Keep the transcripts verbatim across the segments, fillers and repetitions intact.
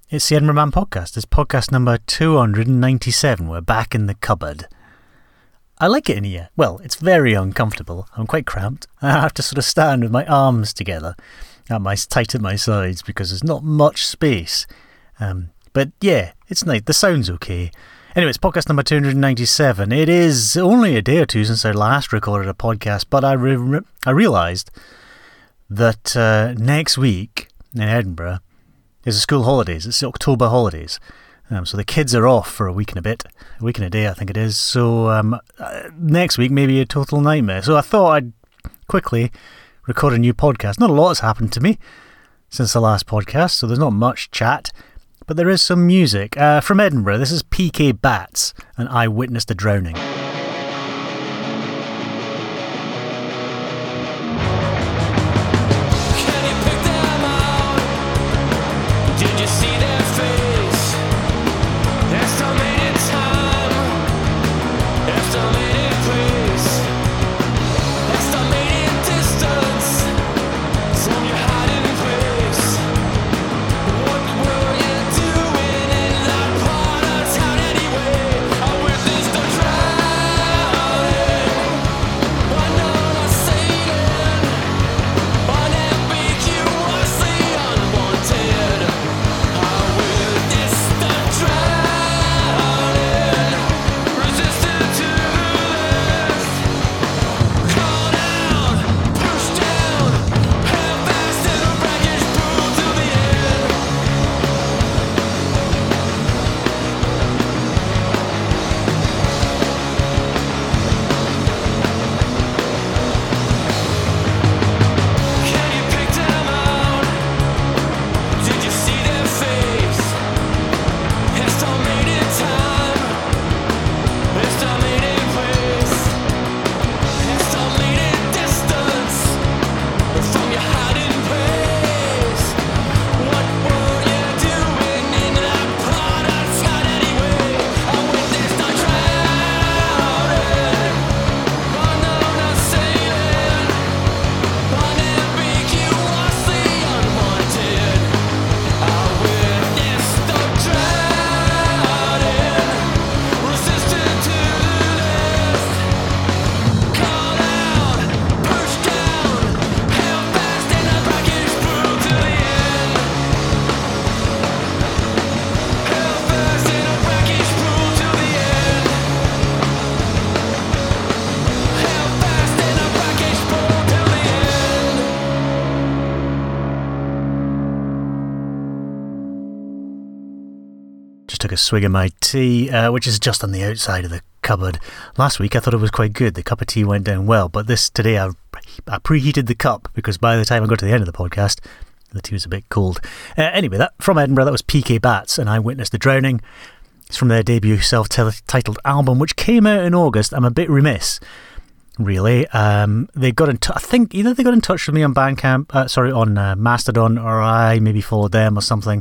It's the Edinburgh Man Podcast. It's podcast number two hundred ninety-seven. We're back in the cupboard. I like it in here. Well, it's very uncomfortable. I'm quite cramped. I have to sort of stand with my arms together, at my tight at my sides, because there's not much space. Um, but yeah, it's nice. The sound's okay. Anyway, it's podcast number two hundred ninety-seven. It is only a day or two since I last recorded a podcast, but I re- I realised that uh, next week in Edinburgh is the school holidays. It's the October holidays. Um, so the kids are off for a week and a bit, a week and a day, I think it is. So um, uh, next week may be a total nightmare. So I thought I'd quickly record a new podcast. Not a lot has happened to me since the last podcast, so there's not much chat, but there is some music. Uh, from Edinburgh, this is P K Bats and I Witnessed a Drowning. Took a swig of my tea, uh, which is just on the outside of the cupboard. Last week I thought it was quite good. The cup of tea went down well, but this today I, I preheated the cup because by the time I got to the end of the podcast, the tea was a bit cold. Uh, anyway, that from Edinburgh, that was P K Bats and I Witnessed the Drowning. It's from their debut self-titled album, which came out in August. I'm a bit remiss, really. Um, they got in. T- I think either they got in touch with me on Bandcamp, uh, sorry, on uh, Mastodon, or I maybe followed them or something.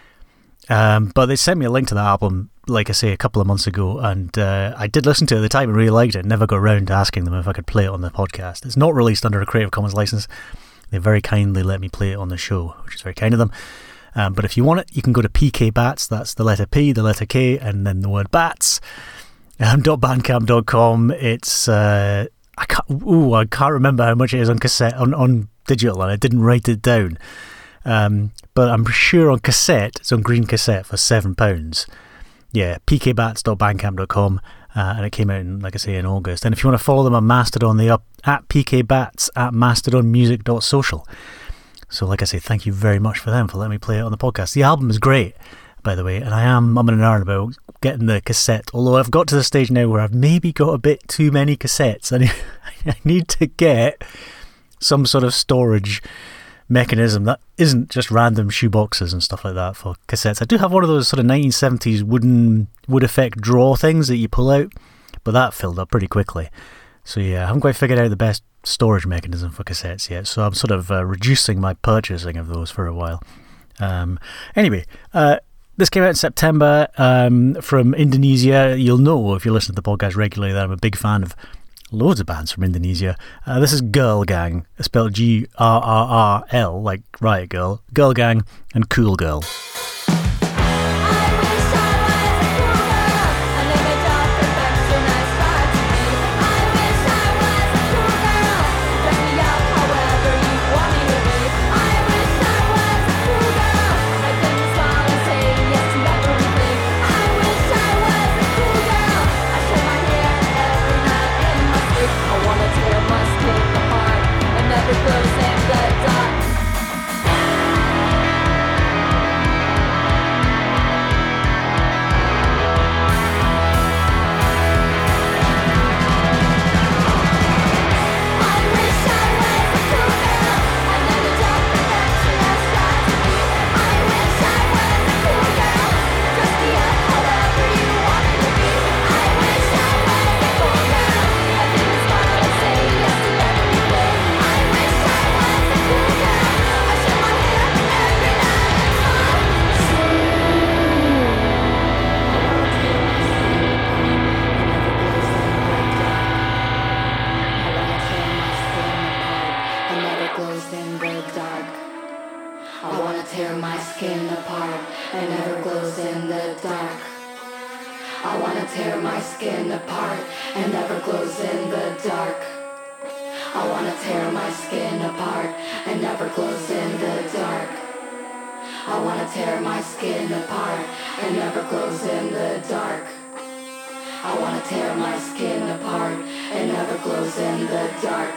Um, but they sent me a link to the album, like I say, a couple of months ago, and uh, I did listen to it at the time and really liked it. Never got around to asking them if I could play it on the podcast. It's not released under a Creative Commons license. They very kindly let me play it on the show, which is very kind of them. Um, but if you want it, you can go to P K Bats. That's the letter P, the letter K, and then the word bats. Um, .bandcamp dot com. It's uh, I can't. Ooh, I can't remember how much it is on cassette on on digital, and I didn't write it down. Um, but I'm sure on cassette, it's on green cassette for seven pounds. Yeah, p k bats dot bandcamp dot com, uh, and it came out in, like I say, in August. And if you want to follow them on Mastodon, they up at pkbats at mastodon music dot social. So, like I say, thank you very much for them for letting me play it on the podcast. The album is great, by the way, and I am umming and ahhing about getting the cassette. Although I've got to the stage now where I've maybe got a bit too many cassettes. I need, I need to get some sort of storage mechanism that isn't just random shoeboxes and stuff like that for cassettes. I do have one of those sort of nineteen seventies wooden wood effect drawer things that you pull out, but that filled up pretty quickly. So yeah, I haven't quite figured out the best storage mechanism for cassettes yet, so I'm sort of uh, reducing my purchasing of those for a while. Um, anyway, uh, this came out in September, um, from Indonesia. You'll know if you listen to the podcast regularly that I'm a big fan of loads of bands from Indonesia. Uh, this is Girl Gang, spelled G R R R L, like Riot Girl, Girl Gang, and Cool Girl. apart and never glows in the dark. I wanna tear my skin apart and never glows in the dark. I wanna tear my skin apart and never glows in the dark. I wanna tear my skin apart and never glows in the dark. I wanna tear my skin apart and never glows in the dark.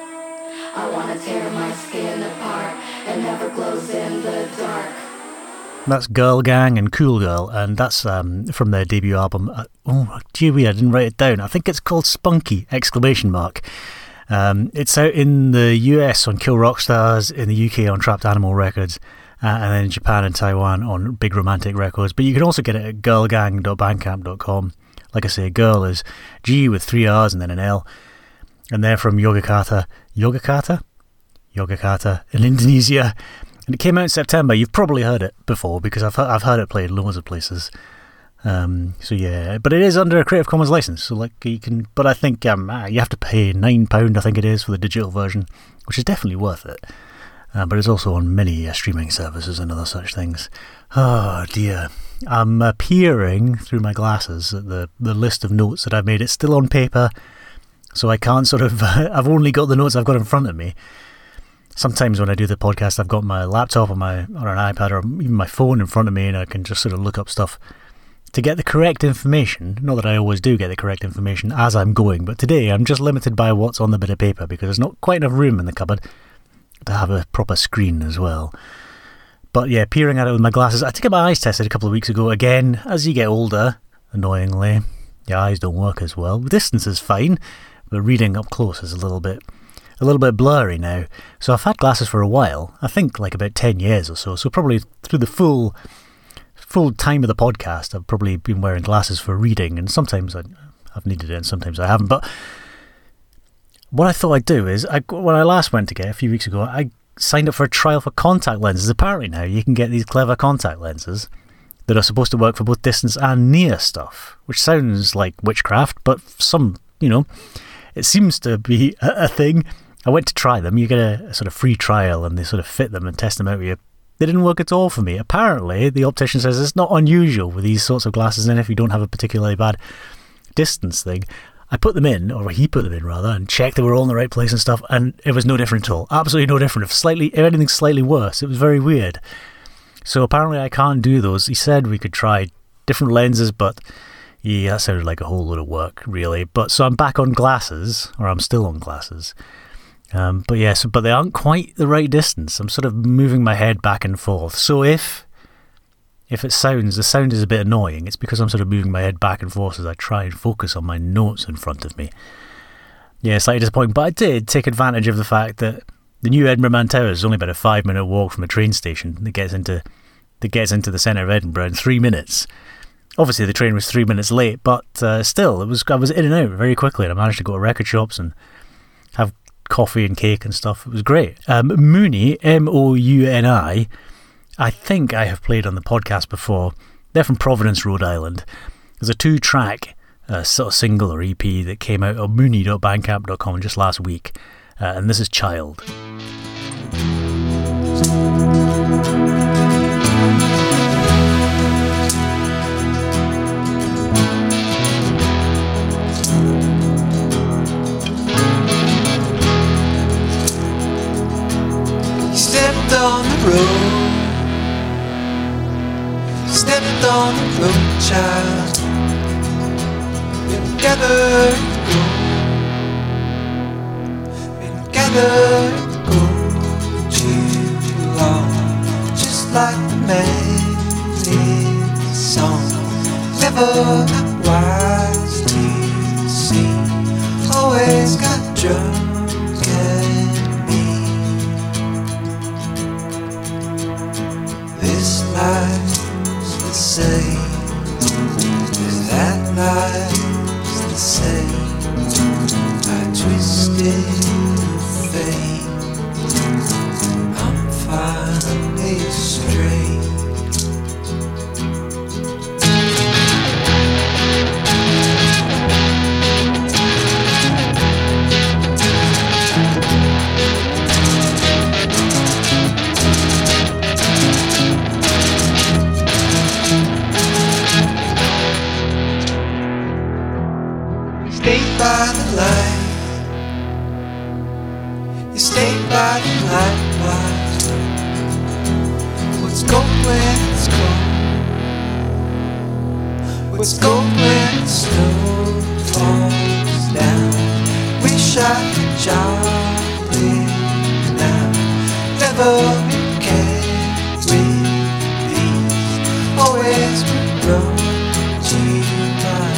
I wanna tear my skin apart and never glows in the dark. That's Girl Gang and Cool Girl, and that's um, from their debut album. Uh, oh, gee wee, I didn't write it down. I think it's called Spunky! Exclamation mark. Um, it's out in the U S on Kill Rock Stars, in the U K on Trapped Animal Records, uh, and then in Japan and Taiwan on Big Romantic Records. But you can also get it at girl gang dot bandcamp dot com. Like I say, girl is G with three R's and then an L. And they're from Yogyakarta. Yogyakarta? Yogyakarta in Indonesia. And it came out in September. You've probably heard it before because I've I've heard it played loads of places. Um, so yeah, but it is under a Creative Commons license. So like you can, but I think um, you have to pay nine pound. I think it is for the digital version, which is definitely worth it. Uh, but it's also on many uh, streaming services and other such things. Oh dear. I'm uh, peering through my glasses at the, the list of notes that I've made. It's still on paper, so I can't sort of... I've only got the notes I've got in front of me. Sometimes when I do the podcast, I've got my laptop or, my, or an iPad or even my phone in front of me, and I can just sort of look up stuff to get the correct information. Not that I always do get the correct information as I'm going, but today I'm just limited by what's on the bit of paper because there's not quite enough room in the cupboard to have a proper screen as well. But yeah, peering at it with my glasses. I took get my eyes tested a couple of weeks ago. Again, as you get older, annoyingly, your eyes don't work as well. The distance is fine, but reading up close is a little bit a little bit blurry now. So I've had glasses for a while. I think like about ten years or so. So probably through the full full time of the podcast, I've probably been wearing glasses for reading. And sometimes I, I've needed it and sometimes I haven't. But what I thought I'd do is, I, when I last went to get a few weeks ago, I signed up for a trial for contact lenses. Apparently now you can get these clever contact lenses that are supposed to work for both distance and near stuff, which sounds like witchcraft, but some, you know, it seems to be a, a thing. I went to try them. You get a, a sort of free trial and they sort of fit them and test them out with you. They didn't work at all for me. Apparently the optician says it's not unusual with these sorts of glasses, and if you don't have a particularly bad distance thing. I put them in, or he put them in rather, and checked they were all in the right place and stuff, and it was no different at all. Absolutely no different. If slightly, if anything, slightly worse. It was very weird. So apparently I can't do those. He said we could try different lenses, but yeah, that sounded like a whole load of work, really. But so I'm back on glasses, or I'm still on glasses. Um, but yes, yeah, so, but they aren't quite the right distance. I'm sort of moving my head back and forth. So if If it sounds, the sound is a bit annoying, it's because I'm sort of moving my head back and forth as I try and focus on my notes in front of me. Yeah, slightly disappointing, but I did take advantage of the fact that the new Edinburgh Man Tower is only about a five minute walk from a train station that gets into that gets into the centre of Edinburgh in three minutes. Obviously the train was three minutes late, but uh, still, it was I was in and out very quickly, and I managed to go to record shops and have coffee and cake and stuff. It was great. Um, Mouni, M O U N I, I think I have played on the podcast before. They're from Providence, Rhode Island. There's a two-track uh, sort of single or E P that came out on mouni dot bandcamp dot com just last week, uh, and this is Child. He stepped on the road. Stepped on the road, child. Been gathered gold. Been gathered gold too long. Just like the man in the song. Never got wise to see. Always got drunk and mean. This life the same, that life's the same. I twisted fate. I'm finally straight. the light. You stay by the light. Why? What's gold when it's cold? What's gold when the snow falls down? Wish I could jolly now. Never carry these. Always approaching my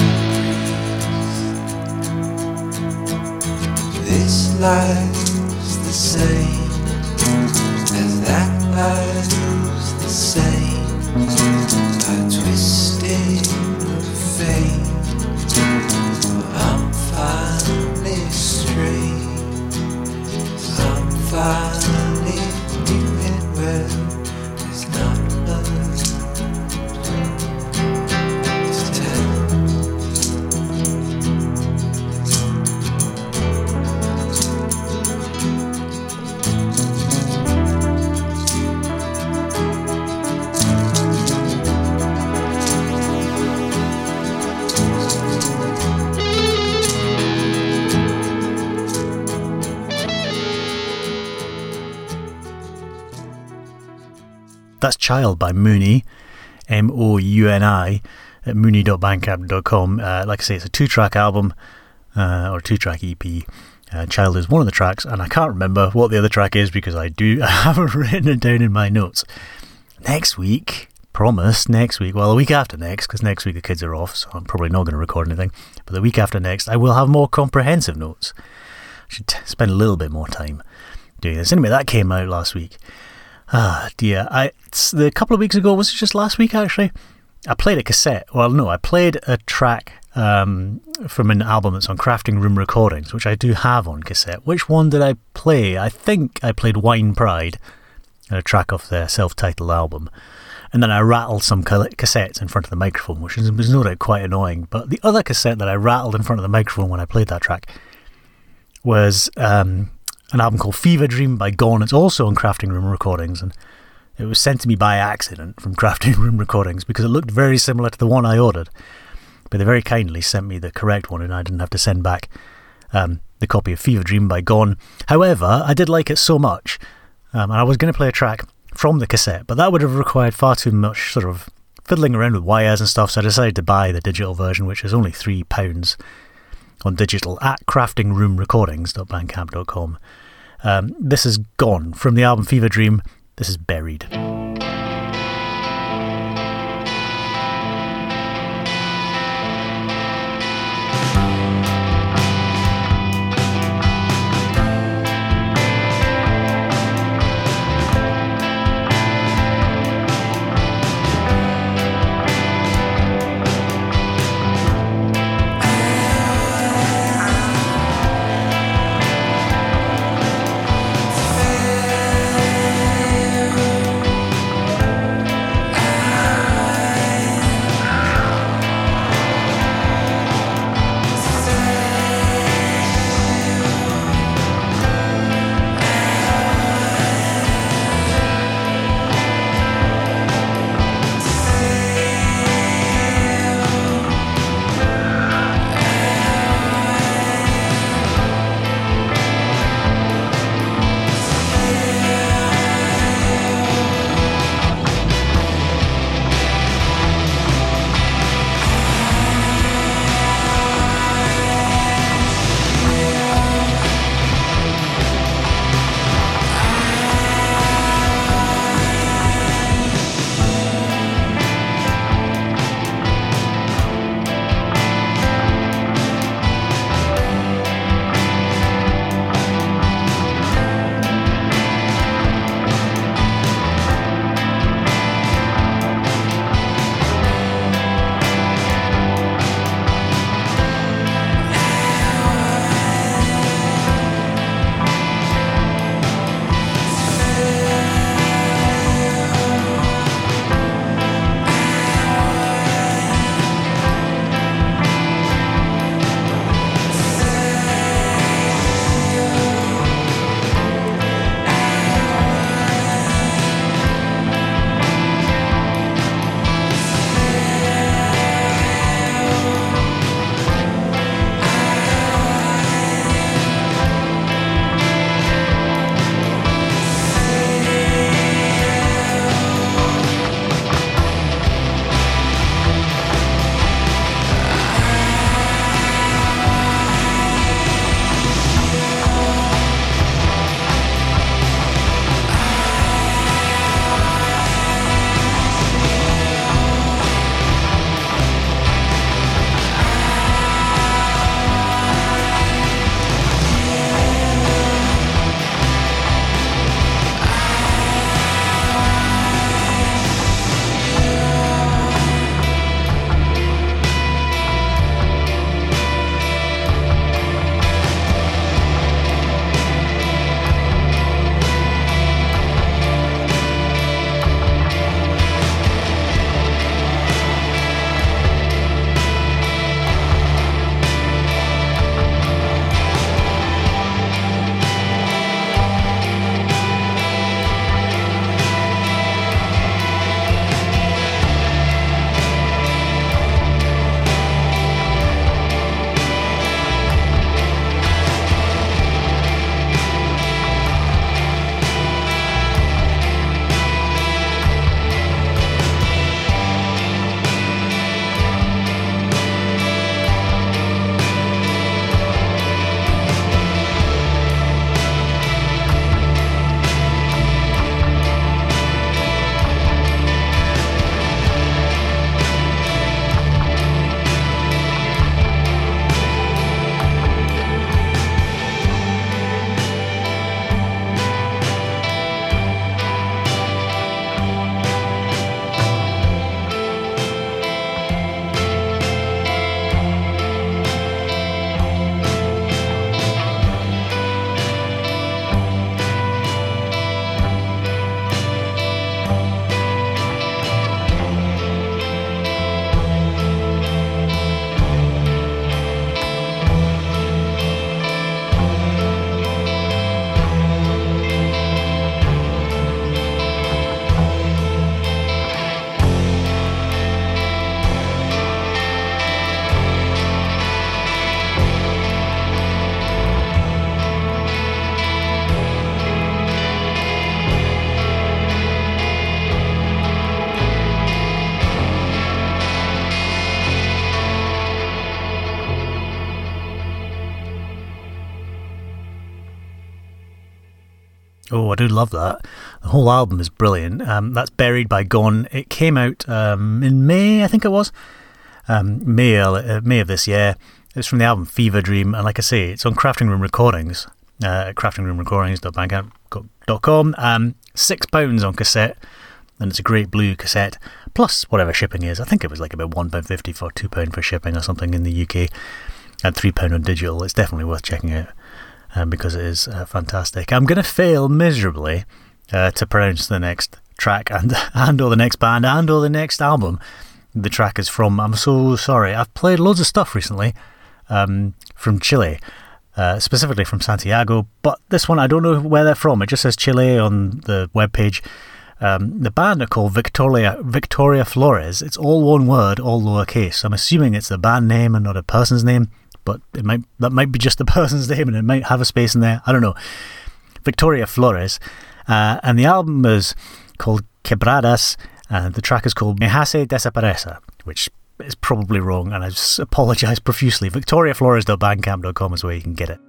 breeze. This life's the same as that life's the same. I twisted of fate. I'm finally straight. I'm finally doing well. There's not much to tell. That's Child by Mooney, M O U N I, at mooney dot bandcamp dot com. Uh, like I say, it's a two-track album, uh, or two-track E P. Uh, Child is one of the tracks, and I can't remember what the other track is because I do I haven't written it down in my notes. Next week, promise, next week, well, the week after next, because next week the kids are off, so I'm probably not going to record anything, but the week after next, I will have more comprehensive notes. I should t- spend a little bit more time doing this. Anyway, that came out last week. Ah, dear. I, it's the couple of weeks ago, was it just last week actually? I played a cassette. Well, no, I played a track um, from an album that's on Crafting Room Recordings, which I do have on cassette. Which one did I play? I think I played Wine Pride, a track off their self-titled album. And then I rattled some cassettes in front of the microphone, which was no doubt quite annoying. But the other cassette that I rattled in front of the microphone when I played that track was Um, an album called Fever Dream by Gone. It's also on Crafting Room Recordings, and it was sent to me by accident from Crafting Room Recordings because it looked very similar to the one I ordered. But they very kindly sent me the correct one, and I didn't have to send back um, the copy of Fever Dream by Gone. However, I did like it so much, um, and I was going to play a track from the cassette, but that would have required far too much sort of fiddling around with wires and stuff, so I decided to buy the digital version, which is only three pounds on digital at crafting room recordings dot bandcamp dot com. Um, this is Gone from the album Fever Dream. This is Buried. Fair Oh, I do love that. The whole album is brilliant. Um, that's Buried by Gone. It came out um, in May, I think it was. Um, May, uh, May of this year. It's from the album Fever Dream, and like I say, it's on Crafting Room Recordings, uh, at crafting room recordings dot bandcamp dot com. Um, six pounds on cassette, and it's a great blue cassette, plus whatever shipping is. I think it was like about one pound fifty for two pounds for shipping or something in the U K, and three pounds on digital. It's definitely worth checking out. Um, because it is uh, fantastic. I'm going to fail miserably uh, to pronounce the next track and and or the next band and or the next album the track is from. I'm so sorry. I've played loads of stuff recently um, from Chile, uh, specifically from Santiago, but this one I don't know where they're from. It just says Chile on the webpage. Um, the band are called Victoria Victoria Flores. It's all one word, all lowercase. I'm assuming it's the band name and not a person's name. But it might that might be just the person's name, and it might have a space in there. I don't know. Victoria Flores, uh, and the album is called Quebradas, and the track is called Me Hace Desaparece, which is probably wrong, and I just apologise profusely. victoria flores dot bandcamp dot com is where you can get it.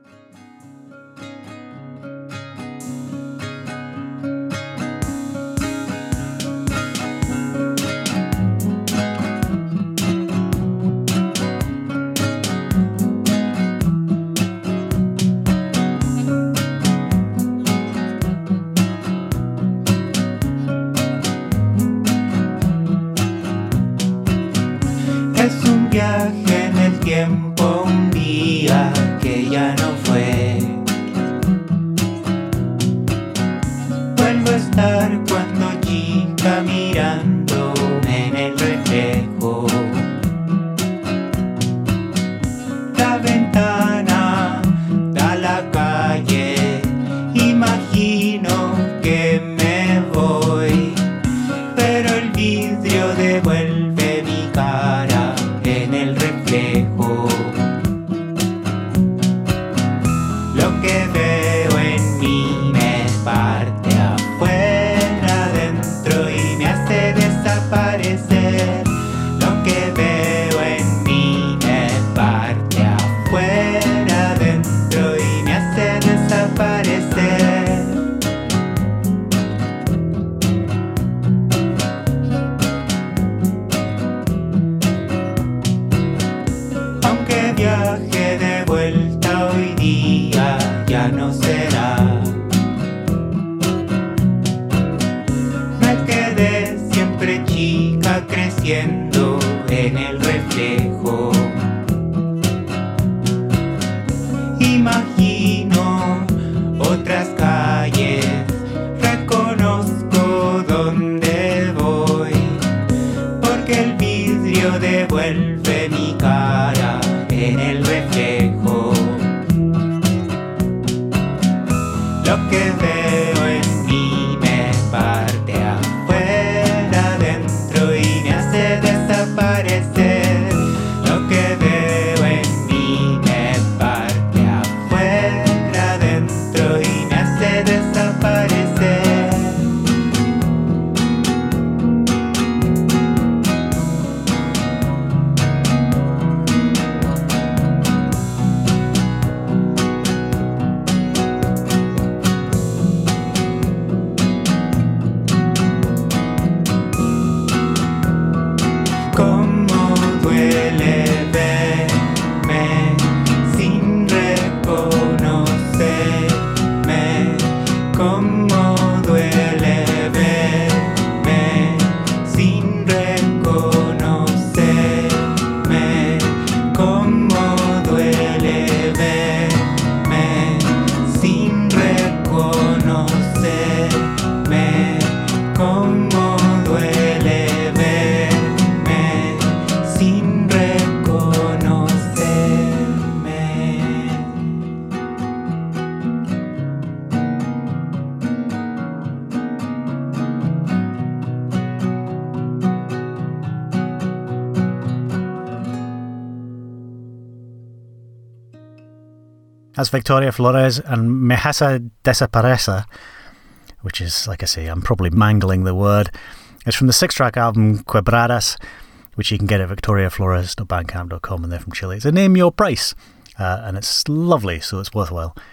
That's Victoria Flores and Me Hace Desaparece, which is, like I say, I'm probably mangling the word. It's from the six-track album Quebradas, which you can get at victoria flores dot bandcamp dot com, and they're from Chile. It's a Name Your Price, uh, and it's lovely, so it's worthwhile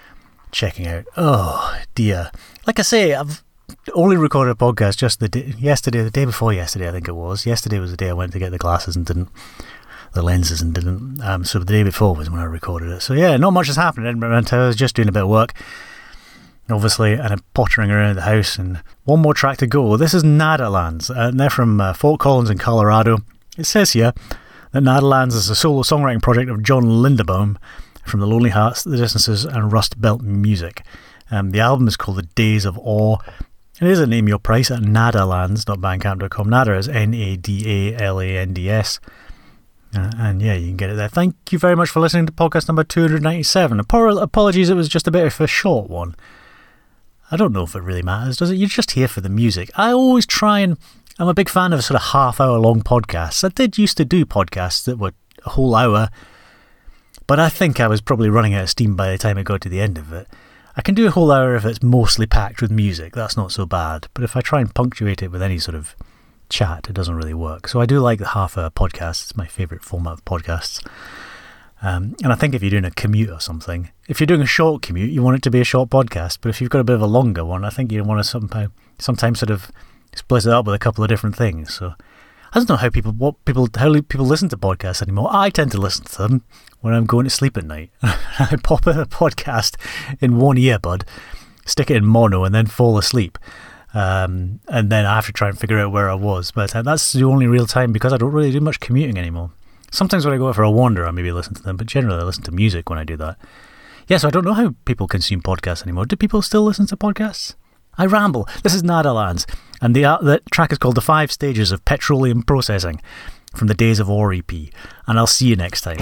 checking out. Oh dear. Like I say, I've only recorded a podcast just the day, yesterday, the day before yesterday, I think it was. Yesterday was the day I went to get the glasses and didn't, the lenses and didn't. Um, so the day before was when I recorded it. So yeah, not much has happened in Edinburgh. I was just doing a bit of work, obviously, and I'm pottering around the house. And one more track to go. This is Nadalands, uh, and they're from uh, Fort Collins in Colorado. It says here that Nadalands is a solo songwriting project of John Lindebaum from The Lonely Hearts, The Distances, and Rust Belt Music. Um, the album is called The Days of Awe. It is a Name Your Price at nadalands dot bandcamp dot com. Nada is N A D A L A N D S. Uh, and yeah, you can get it there. Thank you very much for listening to podcast number two hundred ninety-seven. Apo- apologies, it was just a bit of a short one. I don't know if it really matters, does it? You're just here for the music. I always try and... I'm a big fan of sort of half-hour-long podcasts. I did used to do podcasts that were a whole hour, but I think I was probably running out of steam by the time I got to the end of it. I can do a whole hour if it's mostly packed with music. That's not so bad. But if I try and punctuate it with any sort of chat, it doesn't really work. So I do like the half-hour podcast. It's my favourite format of podcasts. Um, and I think if you're doing a commute or something, if you're doing a short commute, you want it to be a short podcast. But if you've got a bit of a longer one, I think you want to somehow, sometimes sort of split it up with a couple of different things. So I don't know how people what people how people listen to podcasts anymore. I tend to listen to them when I'm going to sleep at night. I pop a podcast in one earbud, stick it in mono, and then fall asleep. Um, and then I have to try and figure out where I was. But that's the only real time because I don't really do much commuting anymore. Sometimes when I go out for a wander, I maybe listen to them, but generally I listen to music when I do that. Yeah, so I don't know how people consume podcasts anymore. Do people still listen to podcasts? I ramble. This is Nadalands, and the, uh, the track is called The Five Stages of Petroleum Processing from the Days of Awe E P, and I'll see you next time.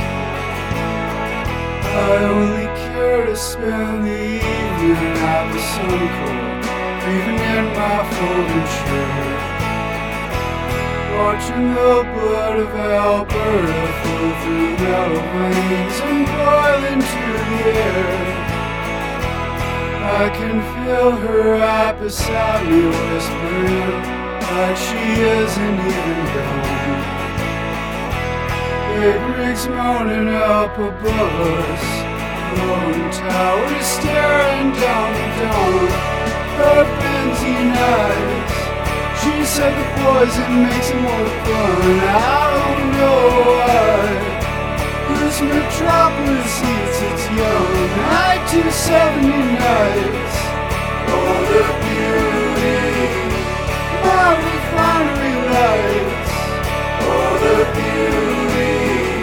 I only care to spend the evening at the Suncore, breathing in my folding chair, watching the blood of Alberta flow through metal veins and boil into the air. I can feel her right beside me, whispering like she isn't even gone. Big rigs moaning up above us, lone towers staring down the dome. Her benzene eyes, she said the poison makes it more fun. I don't know why this metropolis eats its young. I two seventy nights, oh the beauty, my refinery lights, oh the beauty.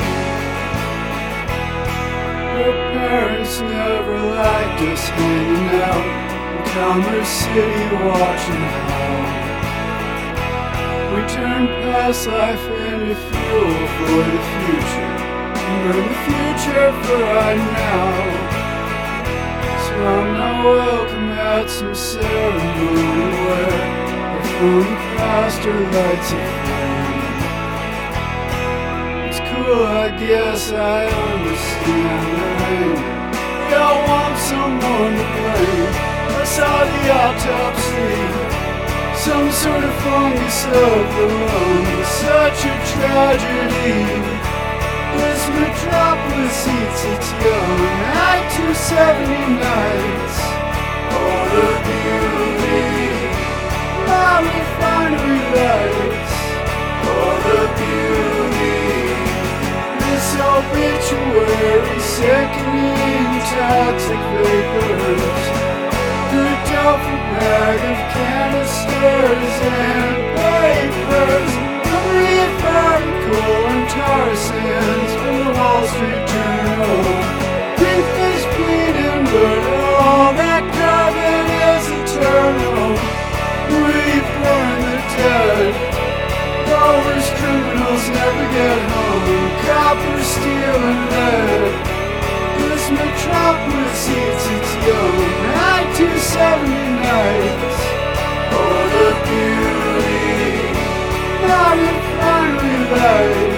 Her parents never liked us hanging out in Commerce City watching how we turn past life into fuel for the future, and burn the future for right now. So I'm not welcome at some ceremony where the phone plaster lights a flame. It's cool, I guess I understand the rain. We all want someone to blame. I saw the autopsy, some sort of fungus of the lung. Such a tragedy. This metropolis eats its young. I two seventy nights, oh the beauty, my refinery lights, oh the beauty. This obituary sickening toxic vapors, the duffel bag of canisters and papers, reaffirmed coal and tar sands from the Wall Street Journal. Beef is bleeding, but all that carbon is eternal. We burn the dead, those criminals never get home. Copper, steel, and lead, this metropolis eats its young. I two seventy nights, oh the beauty, my refinery lights.